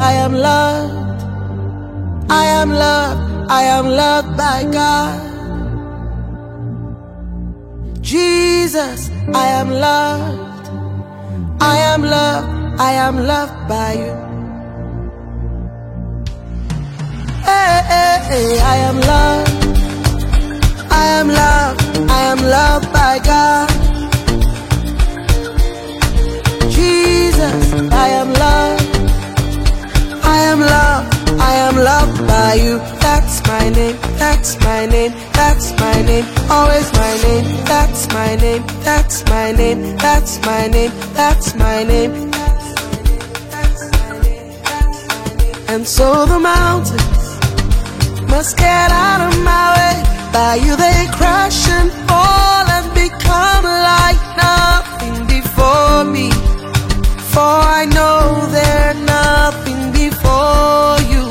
I am loved. I am loved. I am loved by God. Jesus, I am loved. I am loved. I am loved by you. Hey, hey, hey, I am loved. I am loved. I am loved by God. Jesus, I am loved. I am loved. I am loved by you. That's my name. That's my name. That's my name. Always my name. That's my name. That's my name. That's my name. That's my name. And so the mountains must get out of my way. By you they crash and fall and become like nothing before me. For I know they're nothing before you.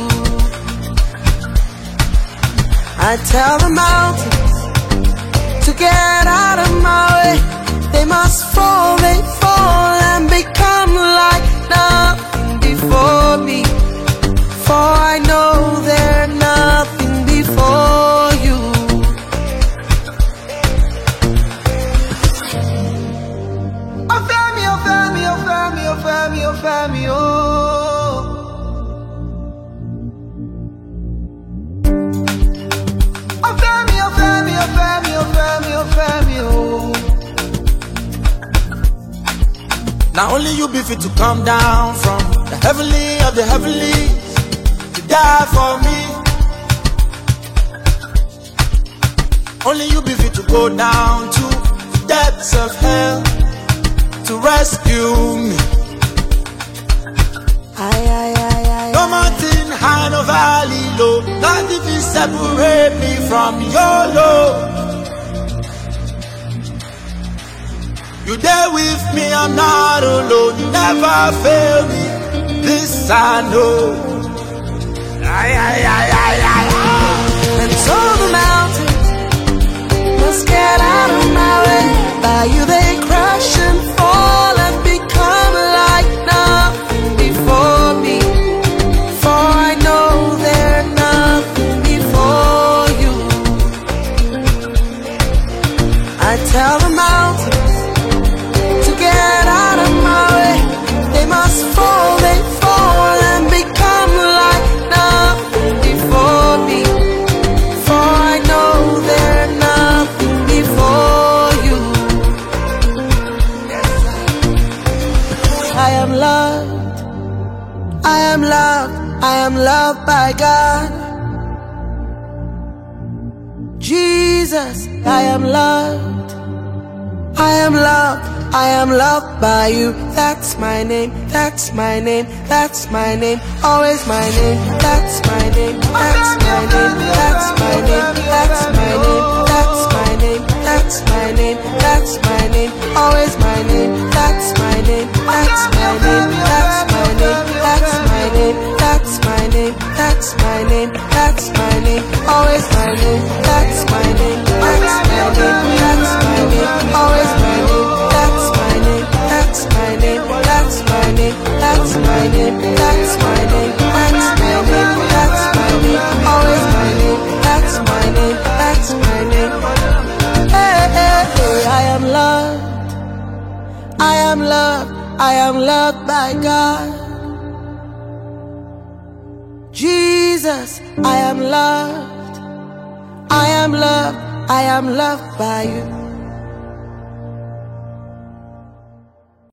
I tell the mountains to get out of my way. They must fall, they fall and become like nothing before me. For I know they're nothing before you. Oh, family, oh, family, oh, family, oh, family, oh, family, oh. Oh, family, oh, family, oh, family, oh, family, oh, family, oh. Now only you be fit to come down from the heavenly of the heavenly. Die for me. Only you be fit to go down to the depths of hell to rescue me. No mountain high, no valley low, not if you separate me from your love. You there with me, I'm not alone. You never fail me, this I know. And so the mountains must get out of my way. By you they crash and fall and become like nothing before me. For I know they're nothing before you. I tell the mountains to get out of my way. They must fall, they fall and become like nothing before me. For I know they're nothing before you. I am loved. I am loved. I am loved by God. Jesus, I am loved. I am loved. I am loved by you. That's my name. That's my name. That's my name. Always my name. That's my name. That's my name. That's my name. That's my name. That's my name. That's my name. That's my name. Always my name. That's my name. That's my name. That's my name. That's my name. That's my name. That's my name. That's my name. Always my name. That's my name. That's my name. That's my name. Always my name. That's my name. That's my name. That's my name. That's my name. That's my name. That's my name. That's my name. Always my name. That's my name. That's my name. Hey, hey, hey. I am loved. I am loved. I am loved by God. Jesus, I am loved. I am loved. I am loved by you.